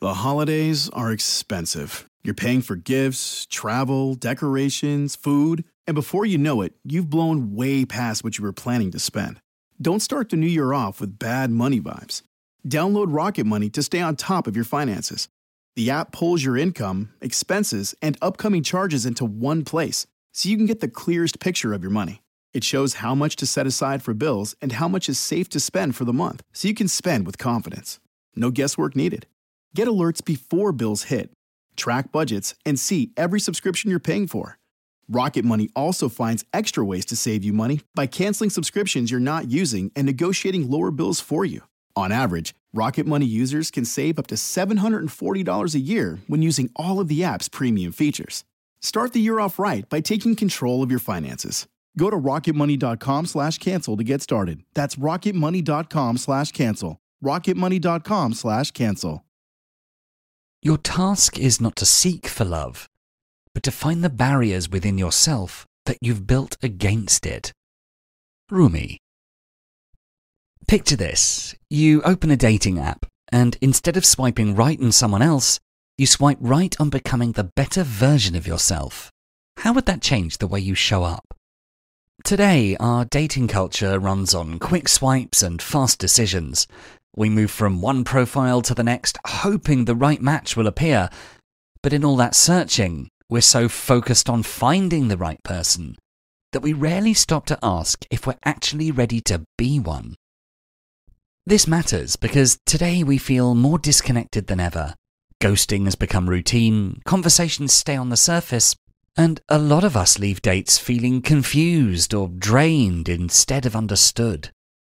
The holidays are expensive. You're paying for gifts, travel, decorations, food, and before you know it, you've blown way past what you were planning to spend. Don't start the new year off with bad money vibes. Download Rocket Money to stay on top of your finances. The app pulls your income, expenses, and upcoming charges into one place, so you can get the clearest picture of your money. It shows how much to set aside for bills and how much is safe to spend for the month, so you can spend with confidence. No guesswork needed. Get alerts before bills hit, track budgets, and see every subscription you're paying for. Rocket Money also finds extra ways to save you money by canceling subscriptions you're not using and negotiating lower bills for you. On average, Rocket Money users can save up to $740 a year when using all of the app's premium features. Start the year off right by taking control of your finances. Go to rocketmoney.com/cancel to get started. That's rocketmoney.com/cancel. rocketmoney.com/cancel. Your task is not to seek for love, but to find the barriers within yourself that you've built against it. Rumi. Picture this. You open a dating app, and instead of swiping right on someone else, you swipe right on becoming the better version of yourself. How would that change the way you show up? Today, our dating culture runs on quick swipes and fast decisions. We move from one profile to the next, hoping the right match will appear. But in all that searching, we're so focused on finding the right person that we rarely stop to ask if we're actually ready to be one. This matters because today we feel more disconnected than ever. Ghosting has become routine, conversations stay on the surface, and a lot of us leave dates feeling confused or drained instead of understood.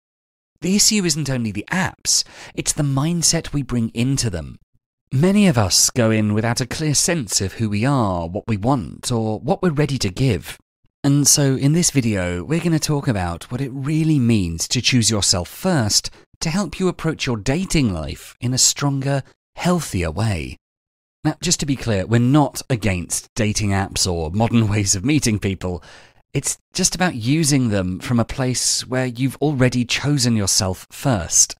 The issue isn't only the apps, it's the mindset we bring into them. Many of us go in without a clear sense of who we are, what we want, or what we're ready to give. And so in this video, we're going to talk about what it really means to choose yourself first to help you approach your dating life in a stronger, healthier way. Now, just to be clear, we're not against dating apps or modern ways of meeting people. It's just about using them from a place where you've already chosen yourself first.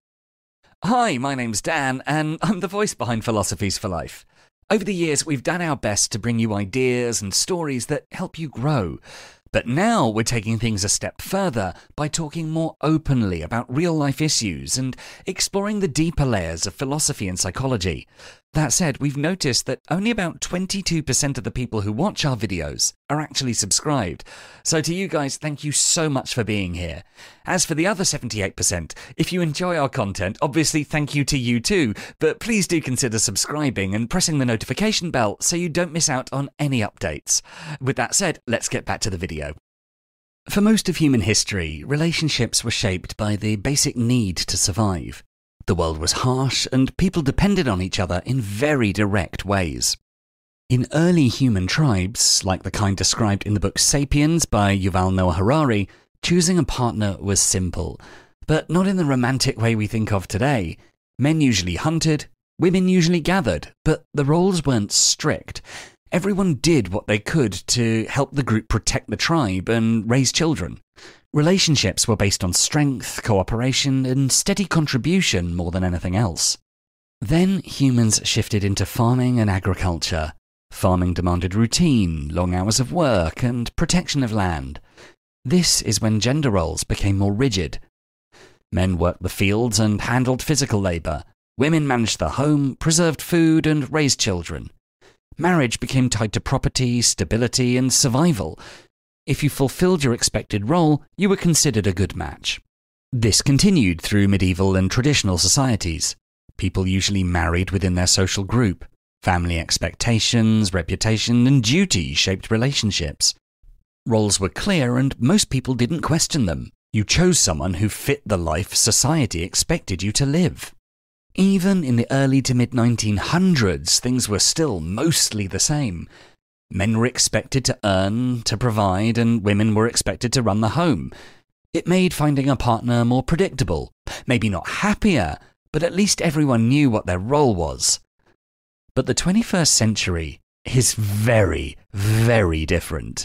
Hi, my name's Dan, and I'm the voice behind Philosophies for Life. Over the years, we've done our best to bring you ideas and stories that help you grow. But now we're taking things a step further by talking more openly about real-life issues and exploring the deeper layers of philosophy and psychology. That said, we've noticed that only about 22% of the people who watch our videos are actually subscribed. So to you guys, thank you so much for being here. As for the other 78%, if you enjoy our content, obviously thank you to you too, but please do consider subscribing and pressing the notification bell so you don't miss out on any updates. With that said, let's get back to the video. For most of human history, relationships were shaped by the basic need to survive. The world was harsh, and people depended on each other in very direct ways. In early human tribes, like the kind described in the book Sapiens by Yuval Noah Harari, choosing a partner was simple, but not in the romantic way we think of today. Men usually hunted, women usually gathered, but the roles weren't strict. Everyone did what they could to help the group protect the tribe and raise children. Relationships were based on strength, cooperation, and steady contribution more than anything else. Then humans shifted into farming and agriculture. Farming demanded routine, long hours of work, and protection of land. This is when gender roles became more rigid. Men worked the fields and handled physical labour. Women managed the home, preserved food, and raised children. Marriage became tied to property, stability, and survival. If you fulfilled your expected role, you were considered a good match. This continued through medieval and traditional societies. People usually married within their social group. Family expectations, reputation, and duty shaped relationships. Roles were clear, and most people didn't question them. You chose someone who fit the life society expected you to live. Even in the early to mid-1900s, things were still mostly the same. Men were expected to earn, to provide, and women were expected to run the home. It made finding a partner more predictable. Maybe not happier, but at least everyone knew what their role was. But the 21st century is very, very different.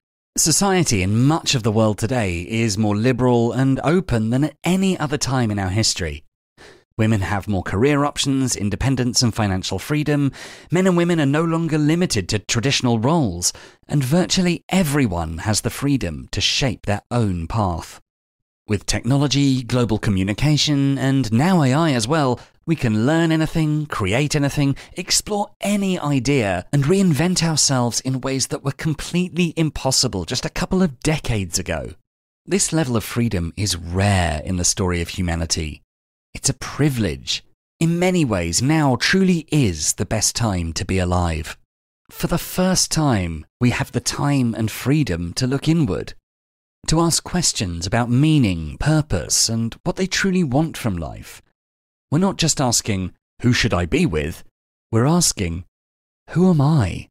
Society in much of the world today is more liberal and open than at any other time in our history. Women have more career options, independence and financial freedom. Men and women are no longer limited to traditional roles, and virtually everyone has the freedom to shape their own path. With technology, global communication, and now AI as well, we can learn anything, create anything, explore any idea, and reinvent ourselves in ways that were completely impossible just a couple of decades ago. This level of freedom is rare in the story of humanity. It's a privilege. In many ways, now truly is the best time to be alive. For the first time, we have the time and freedom to look inward, to ask questions about meaning, purpose, and what they truly want from life. We're not just asking, who should I be with? We're asking, who am I?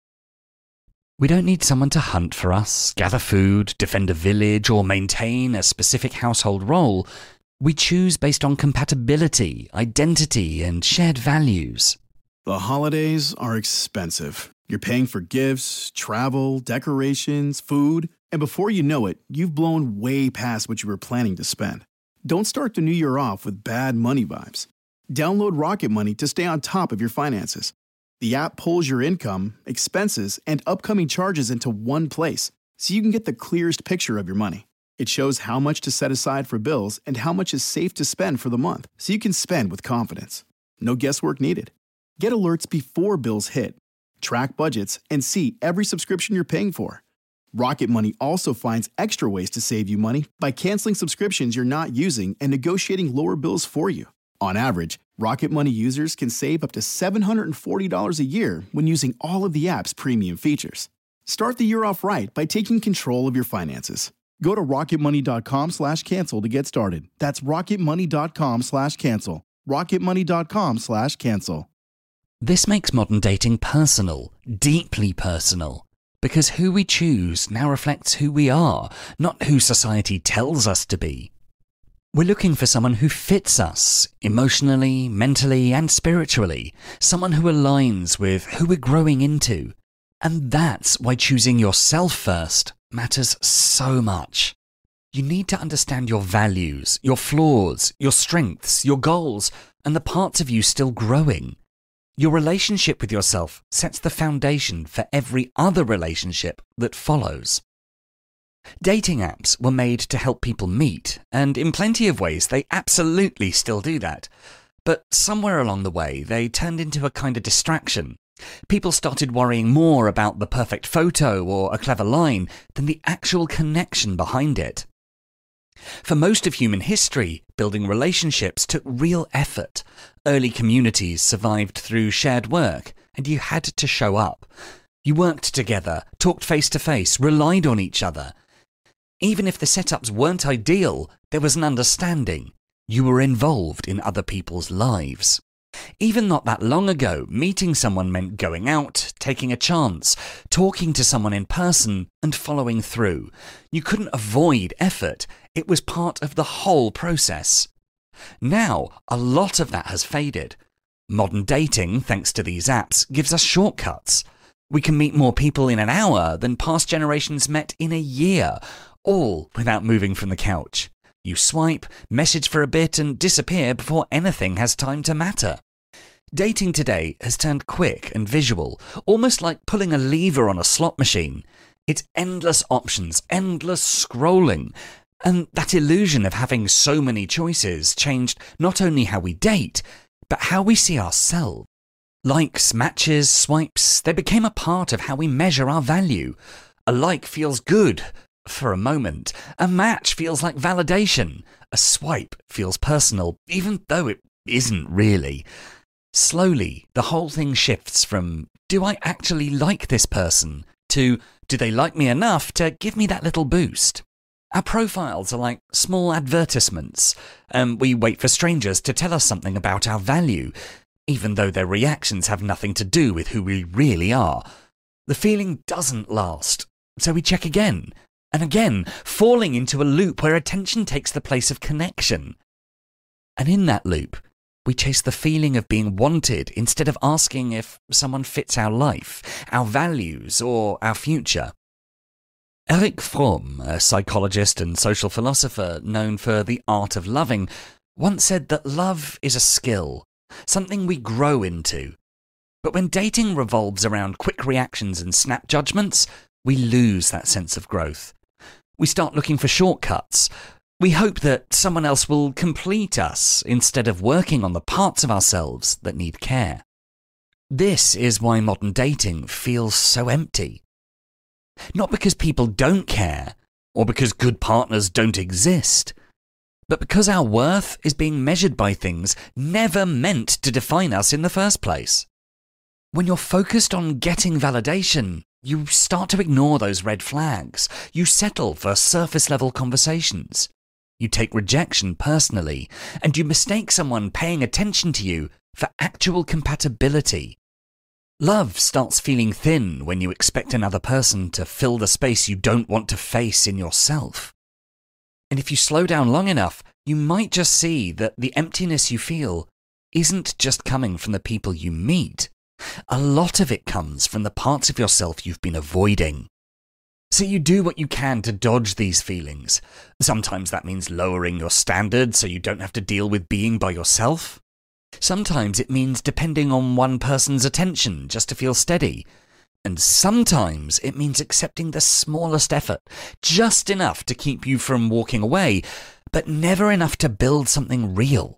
We don't need someone to hunt for us, gather food, defend a village, or maintain a specific household role. We choose based on compatibility, identity, and shared values. The holidays are expensive. You're paying for gifts, travel, decorations, food, and before you know it, you've blown way past what you were planning to spend. Don't start the new year off with bad money vibes. Download Rocket Money to stay on top of your finances. The app pulls your income, expenses, and upcoming charges into one place, so you can get the clearest picture of your money. It shows how much to set aside for bills and how much is safe to spend for the month, so you can spend with confidence. No guesswork needed. Get alerts before bills hit, track budgets, and see every subscription you're paying for. Rocket Money also finds extra ways to save you money by canceling subscriptions you're not using and negotiating lower bills for you. On average, Rocket Money users can save up to $740 a year when using all of the app's premium features. Start the year off right by taking control of your finances. Go to rocketmoney.com/cancel to get started. That's rocketmoney.com/cancel. rocketmoney.com/cancel. This makes modern dating personal, deeply personal, because who we choose now reflects who we are, not who society tells us to be. We're looking for someone who fits us, emotionally, mentally, and spiritually, someone who aligns with who we're growing into. And that's why choosing yourself first matters so much. You need to understand your values, your flaws, your strengths, your goals, and the parts of you still growing. Your relationship with yourself sets the foundation for every other relationship that follows. Dating apps were made to help people meet, and in plenty of ways they absolutely still do that. But somewhere along the way they turned into a kind of distraction. People started worrying more about the perfect photo or a clever line than the actual connection behind it. For most of human history, building relationships took real effort. Early communities survived through shared work, and you had to show up. You worked together, talked face to face, relied on each other. Even if the setups weren't ideal, there was an understanding. You were involved in other people's lives. Even not that long ago, meeting someone meant going out, taking a chance, talking to someone in person, and following through. You couldn't avoid effort. It was part of the whole process. Now, a lot of that has faded. Modern dating, thanks to these apps, gives us shortcuts. We can meet more people in an hour than past generations met in a year, all without moving from the couch. You swipe, message for a bit, and disappear before anything has time to matter. Dating today has turned quick and visual, almost like pulling a lever on a slot machine. It's endless options, endless scrolling. And that illusion of having so many choices changed not only how we date, but how we see ourselves. Likes, matches, swipes, they became a part of how we measure our value. A like feels good for a moment. A match feels like validation. A swipe feels personal, even though it isn't really. Slowly, the whole thing shifts from, do I actually like this person, to, do they like me enough to give me that little boost? Our profiles are like small advertisements. We wait for strangers to tell us something about our value, even though their reactions have nothing to do with who we really are. The feeling doesn't last, so we check again and again, falling into a loop where attention takes the place of connection. And in that loop, we chase the feeling of being wanted instead of asking if someone fits our life, our values, or our future. Erich Fromm, a psychologist and social philosopher known for The Art of Loving, once said that love is a skill, something we grow into. But when dating revolves around quick reactions and snap judgments, we lose that sense of growth. We start looking for shortcuts. We hope that someone else will complete us instead of working on the parts of ourselves that need care. This is why modern dating feels so empty. Not because people don't care, or because good partners don't exist, but because our worth is being measured by things never meant to define us in the first place. When you're focused on getting validation, you start to ignore those red flags. You settle for surface-level conversations. You take rejection personally, and you mistake someone paying attention to you for actual compatibility. Love starts feeling thin when you expect another person to fill the space you don't want to face in yourself. And if you slow down long enough, you might just see that the emptiness you feel isn't just coming from the people you meet. A lot of it comes from the parts of yourself you've been avoiding. So you do what you can to dodge these feelings. Sometimes that means lowering your standards so you don't have to deal with being by yourself. Sometimes it means depending on one person's attention just to feel steady. And sometimes it means accepting the smallest effort, just enough to keep you from walking away, but never enough to build something real.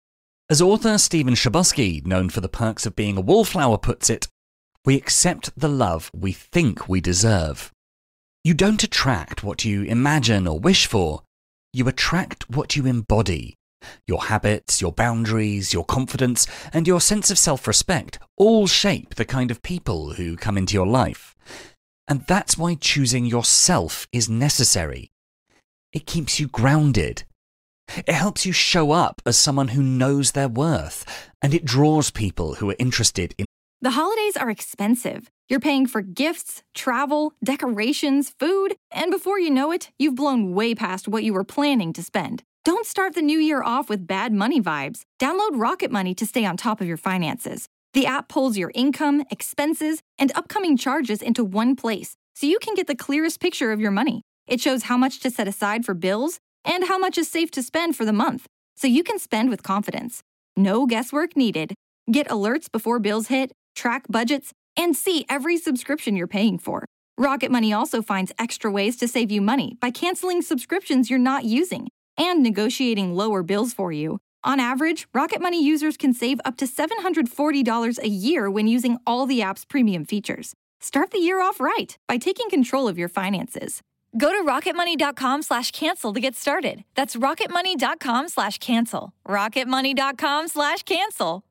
As author Stephen Chbosky, known for The Perks of Being a Wallflower, puts it, we accept the love we think we deserve. You don't attract what you imagine or wish for. You attract what you embody. Your habits, your boundaries, your confidence, and your sense of self-respect all shape the kind of people who come into your life. And that's why choosing yourself is necessary. It keeps you grounded. It helps you show up as someone who knows their worth, and it draws people who are interested in. The holidays are expensive. You're paying for gifts, travel, decorations, food, and before you know it, you've blown way past what you were planning to spend. Don't start the new year off with bad money vibes. Download Rocket Money to stay on top of your finances. The app pulls your income, expenses, and upcoming charges into one place, so you can get the clearest picture of your money. It shows how much to set aside for bills and how much is safe to spend for the month, so you can spend with confidence. No guesswork needed. Get alerts before bills hit, track budgets, and see every subscription you're paying for. Rocket Money also finds extra ways to save you money by canceling subscriptions you're not using and negotiating lower bills for you. On average, Rocket Money users can save up to $740 a year when using all the app's premium features. Start the year off right by taking control of your finances. Go to rocketmoney.com/cancel to get started. That's rocketmoney.com/cancel. rocketmoney.com/cancel.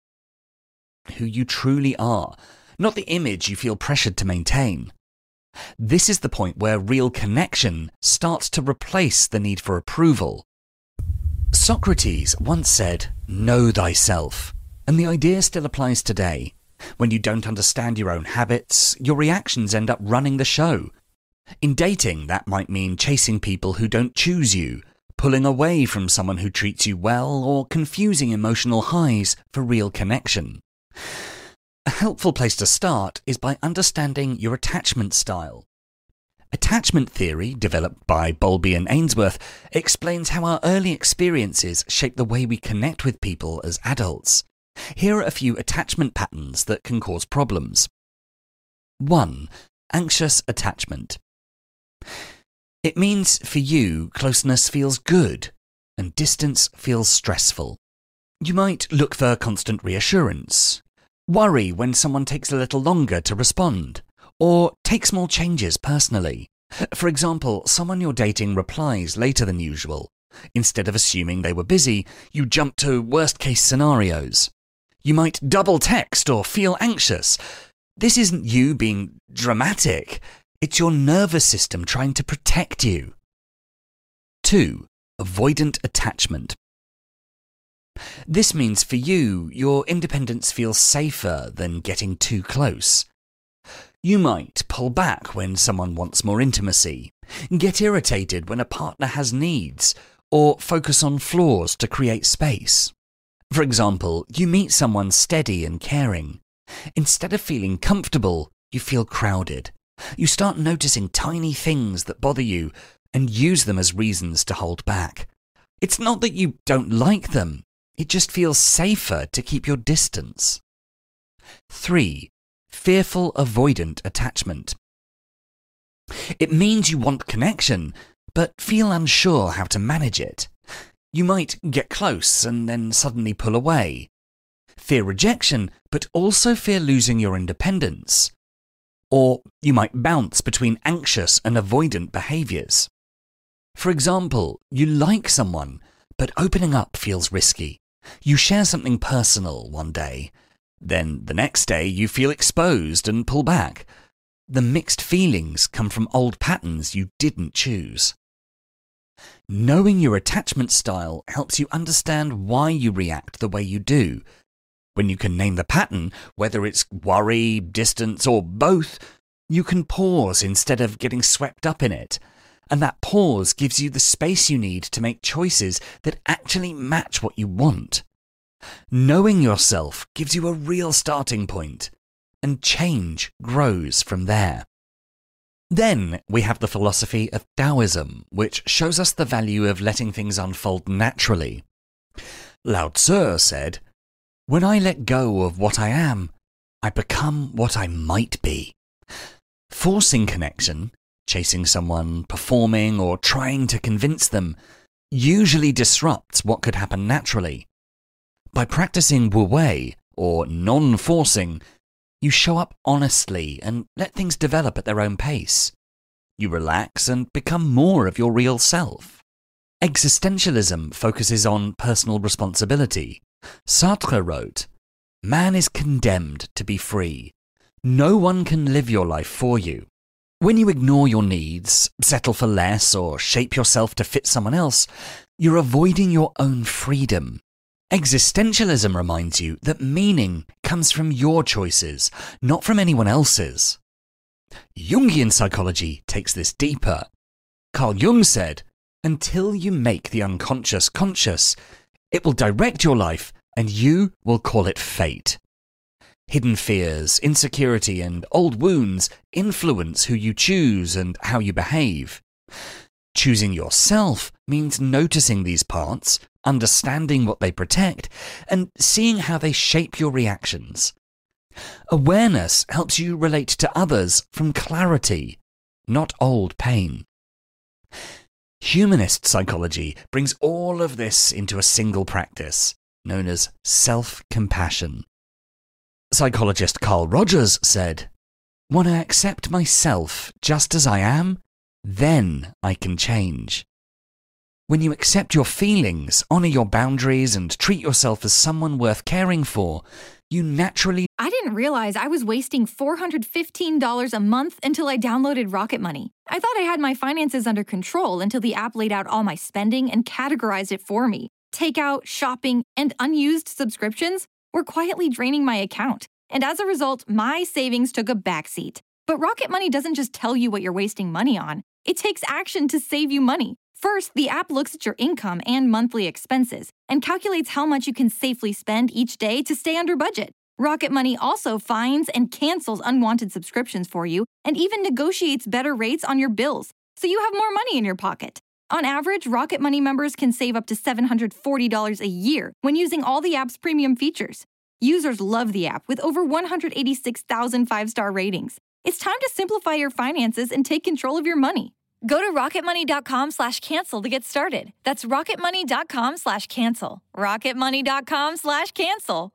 Who you truly are, not the image you feel pressured to maintain. This is the point where real connection starts to replace the need for approval. Socrates once said, "Know thyself," and the idea still applies today. When you don't understand your own habits, your reactions end up running the show. In dating, that might mean chasing people who don't choose you, pulling away from someone who treats you well, or confusing emotional highs for real connection. A helpful place to start is by understanding your attachment style. Attachment theory, developed by Bowlby and Ainsworth, explains how our early experiences shape the way we connect with people as adults. Here are a few attachment patterns that can cause problems. 1. Anxious attachment. It means for you, closeness feels good and distance feels stressful. You might look for constant reassurance, worry when someone takes a little longer to respond, or take small changes personally. For example, someone you're dating replies later than usual. Instead of assuming they were busy, you jump to worst-case scenarios. You might double text or feel anxious. This isn't you being dramatic. It's your nervous system trying to protect you. 2. Avoidant attachment. This means for you, your independence feels safer than getting too close. You might pull back when someone wants more intimacy, get irritated when a partner has needs, or focus on flaws to create space. For example, you meet someone steady and caring. Instead of feeling comfortable, you feel crowded. You start noticing tiny things that bother you and use them as reasons to hold back. It's not that you don't like them, it just feels safer to keep your distance. 3. Fearful avoidant attachment. It means you want connection, but feel unsure how to manage it. You might get close and then suddenly pull away. Fear rejection, but also fear losing your independence. Or you might bounce between anxious and avoidant behaviours. For example, you like someone, but opening up feels risky. You share something personal one day. Then the next day you feel exposed and pull back. The mixed feelings come from old patterns you didn't choose. Knowing your attachment style helps you understand why you react the way you do. When you can name the pattern, whether it's worry, distance, or both, you can pause instead of getting swept up in it. And that pause gives you the space you need to make choices that actually match what you want. Knowing yourself gives you a real starting point, and change grows from there. Then we have the philosophy of Taoism, which shows us the value of letting things unfold naturally. Lao Tzu said, "When I let go of what I am, I become what I might be." Forcing connection, chasing someone, performing, or trying to convince them, usually disrupts what could happen naturally. By practicing Wu Wei, or non-forcing, you show up honestly and let things develop at their own pace. You relax and become more of your real self. Existentialism focuses on personal responsibility. Sartre wrote, "Man is condemned to be free. No one can live your life for you. When you ignore your needs, settle for less, or shape yourself to fit someone else, you're avoiding your own freedom." Existentialism reminds you that meaning comes from your choices, not from anyone else's. Jungian psychology takes this deeper. Carl Jung said, "Until you make the unconscious conscious, it will direct your life and you will call it fate." Hidden fears, insecurity, and old wounds influence who you choose and how you behave. Choosing yourself means noticing these parts, understanding what they protect, and seeing how they shape your reactions. Awareness helps you relate to others from clarity, not old pain. Humanist psychology brings all of this into a single practice, known as self-compassion. Psychologist Carl Rogers said, "When I accept myself just as I am, then I can change." When you accept your feelings, honour your boundaries, and treat yourself as someone worth caring for, you naturally... I didn't realize I was wasting $415 a month until I downloaded Rocket Money. I thought I had my finances under control until the app laid out all my spending and categorized it for me. Takeout, shopping, and unused subscriptions were quietly draining my account. And as a result, my savings took a backseat. But Rocket Money doesn't just tell you what you're wasting money on. It takes action to save you money. First, the app looks at your income and monthly expenses and calculates how much you can safely spend each day to stay under budget. Rocket Money also finds and cancels unwanted subscriptions for you and even negotiates better rates on your bills, so you have more money in your pocket. On average, Rocket Money members can save up to $740 a year when using all the app's premium features. Users love the app with over 186,000 five-star ratings. It's time to simplify your finances and take control of your money. Go to rocketmoney.com/cancel to get started. That's rocketmoney.com/cancel. rocketmoney.com/cancel.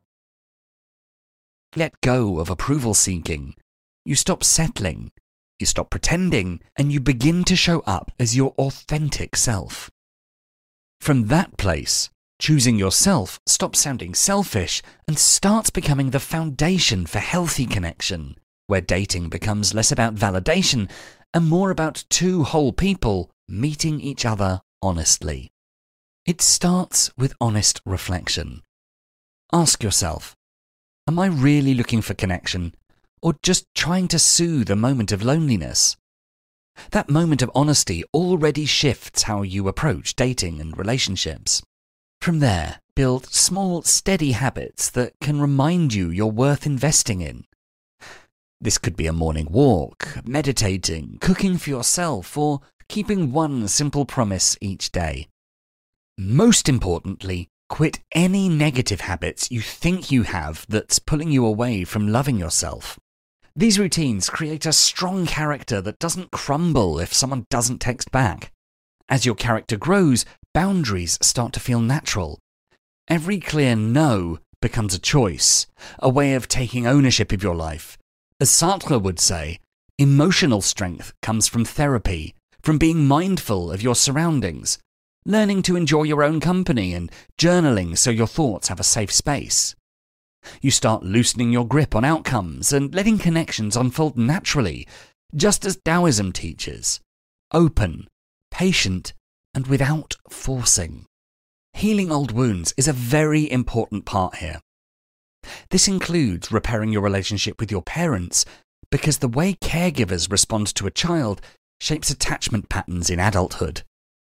Let go of approval seeking. You stop settling. You stop pretending, and you begin to show up as your authentic self. From that place, choosing yourself stops sounding selfish and starts becoming the foundation for healthy connection, where dating becomes less about validation and more about two whole people meeting each other honestly. It starts with honest reflection. Ask yourself, am I really looking for connection, or just trying to soothe a moment of loneliness? That moment of honesty already shifts how you approach dating and relationships. From there, build small, steady habits that can remind you you're worth investing in. This could be a morning walk, meditating, cooking for yourself, or keeping one simple promise each day. Most importantly, quit any negative habits you think you have that's pulling you away from loving yourself. These routines create a strong character that doesn't crumble if someone doesn't text back. As your character grows, boundaries start to feel natural. Every clear no becomes a choice, a way of taking ownership of your life. As Sartre would say, emotional strength comes from therapy, from being mindful of your surroundings, learning to enjoy your own company and journaling so your thoughts have a safe space. You start loosening your grip on outcomes and letting connections unfold naturally, just as Taoism teaches. Open, patient, and without forcing. Healing old wounds is a very important part here. This includes repairing your relationship with your parents, because the way caregivers respond to a child shapes attachment patterns in adulthood.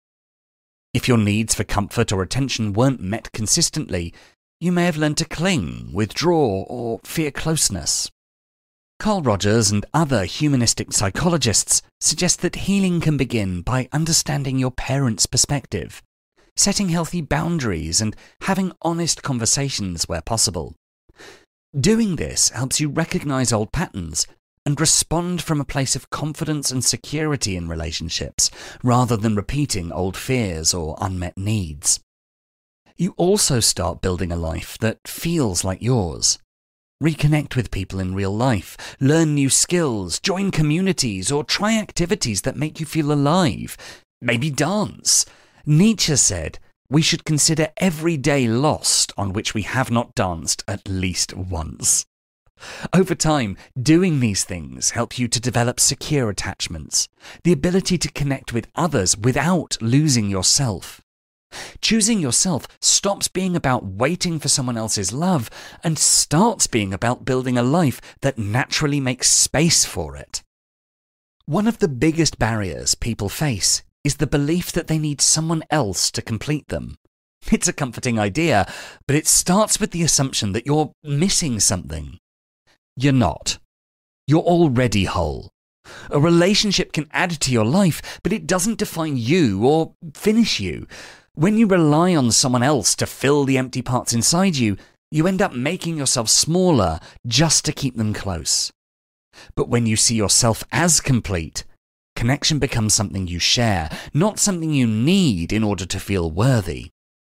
If your needs for comfort or attention weren't met consistently, you may have learned to cling, withdraw, or fear closeness. Carl Rogers and other humanistic psychologists suggest that healing can begin by understanding your parents' perspective, setting healthy boundaries, and having honest conversations where possible. Doing this helps you recognize old patterns and respond from a place of confidence and security in relationships, rather than repeating old fears or unmet needs. You also start building a life that feels like yours. Reconnect with people in real life, learn new skills, join communities, or try activities that make you feel alive. Maybe dance. Nietzsche said, "We should consider every day lost on which we have not danced at least once." Over time, doing these things help you to develop secure attachments, the ability to connect with others without losing yourself. Choosing yourself stops being about waiting for someone else's love and starts being about building a life that naturally makes space for it. One of the biggest barriers people face is the belief that they need someone else to complete them. It's a comforting idea, but it starts with the assumption that you're missing something. You're not. You're already whole. A relationship can add to your life, but it doesn't define you or finish you. When you rely on someone else to fill the empty parts inside you, you end up making yourself smaller just to keep them close. But when you see yourself as complete, connection becomes something you share, not something you need in order to feel worthy.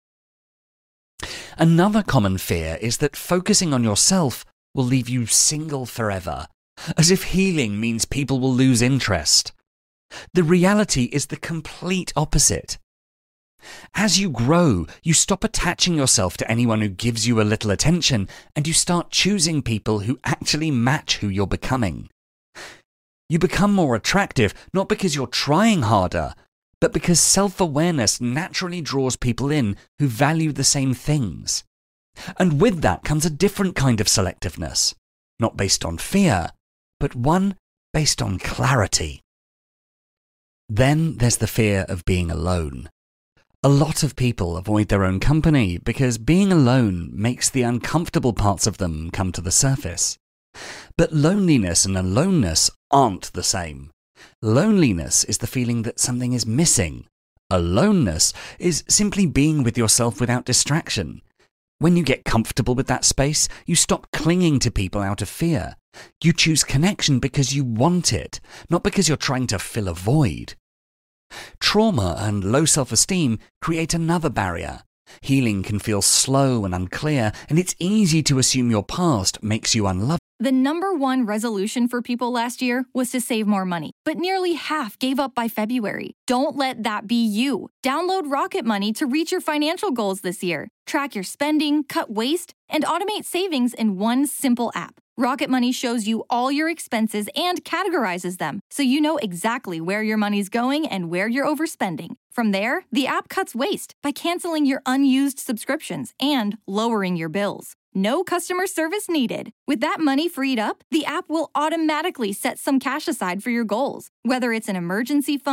Another common fear is that focusing on yourself will leave you single forever, as if healing means people will lose interest. The reality is the complete opposite. As you grow, you stop attaching yourself to anyone who gives you a little attention, and you start choosing people who actually match who you're becoming. You become more attractive, not because you're trying harder, but because self-awareness naturally draws people in who value the same things. And with that comes a different kind of selectiveness, not based on fear, but one based on clarity. Then there's the fear of being alone. A lot of people avoid their own company because being alone makes the uncomfortable parts of them come to the surface. But loneliness and aloneness aren't the same. Loneliness is the feeling that something is missing. Aloneness is simply being with yourself without distraction. When you get comfortable with that space, you stop clinging to people out of fear. You choose connection because you want it, not because you're trying to fill a void. Trauma and low self-esteem create another barrier. Healing can feel slow and unclear, and it's easy to assume your past makes you unlovable. The number one resolution for people last year was to save more money, but nearly half gave up by February. Don't let that be you. Download Rocket Money to reach your financial goals this year. Track your spending, cut waste, and automate savings in one simple app. Rocket Money shows you all your expenses and categorizes them, so you know exactly where your money's going and where you're overspending. From there, the app cuts waste by canceling your unused subscriptions and lowering your bills. No customer service needed. With that money freed up, the app will automatically set some cash aside for your goals, whether it's an emergency fund,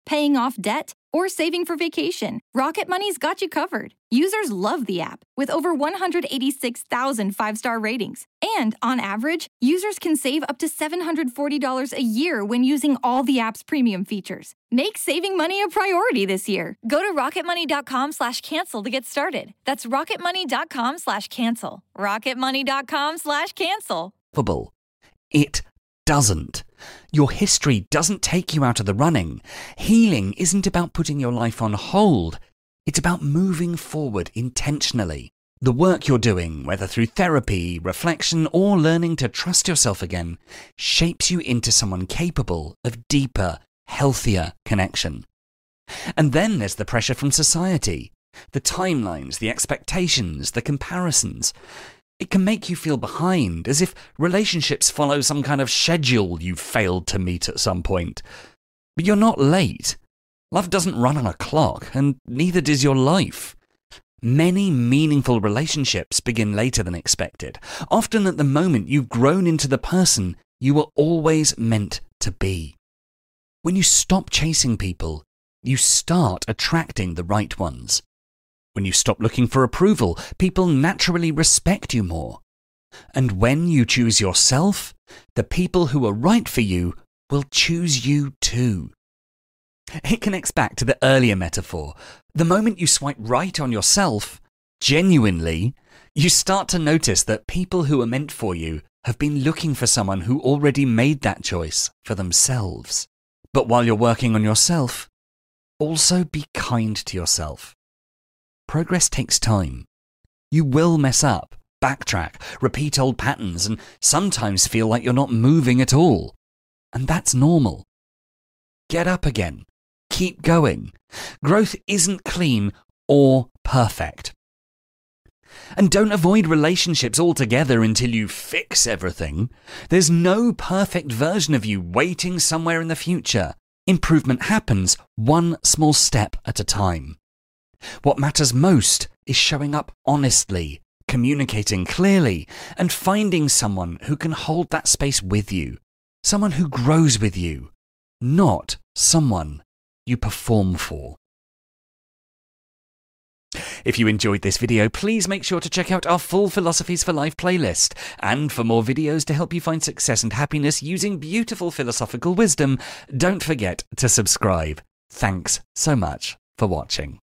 paying off debt, or saving for vacation, Rocket Money's got you covered. Users love the app, with over 186,000 five-star ratings. And, on average, users can save up to $740 a year when using all the app's premium features. Make saving money a priority this year. Go to rocketmoney.com/cancel to get started. That's rocketmoney.com/cancel. rocketmoney.com/cancel. It doesn't. Your history doesn't take you out of the running. Healing isn't about putting your life on hold. It's about moving forward intentionally. The work you're doing, whether through therapy, reflection, or learning to trust yourself again, shapes you into someone capable of deeper, healthier connection. And then there's the pressure from society, the timelines, the expectations, the comparisons. It can make you feel behind, as if relationships follow some kind of schedule you've failed to meet at some point. But you're not late. Love doesn't run on a clock, and neither does your life. Many meaningful relationships begin later than expected, often at the moment you've grown into the person you were always meant to be. When you stop chasing people, you start attracting the right ones. When you stop looking for approval, people naturally respect you more. And when you choose yourself, the people who are right for you will choose you too. It connects back to the earlier metaphor. The moment you swipe right on yourself, genuinely, you start to notice that people who are meant for you have been looking for someone who already made that choice for themselves. But while you're working on yourself, also be kind to yourself. Progress takes time. You will mess up, backtrack, repeat old patterns, and sometimes feel like you're not moving at all. And that's normal. Get up again. Keep going. Growth isn't clean or perfect. And don't avoid relationships altogether until you fix everything. There's no perfect version of you waiting somewhere in the future. Improvement happens one small step at a time. What matters most is showing up honestly, communicating clearly, and finding someone who can hold that space with you. Someone who grows with you, not someone you perform for. If you enjoyed this video, please make sure to check out our full Philosophies for Life playlist. And for more videos to help you find success and happiness using beautiful philosophical wisdom, don't forget to subscribe. Thanks so much for watching.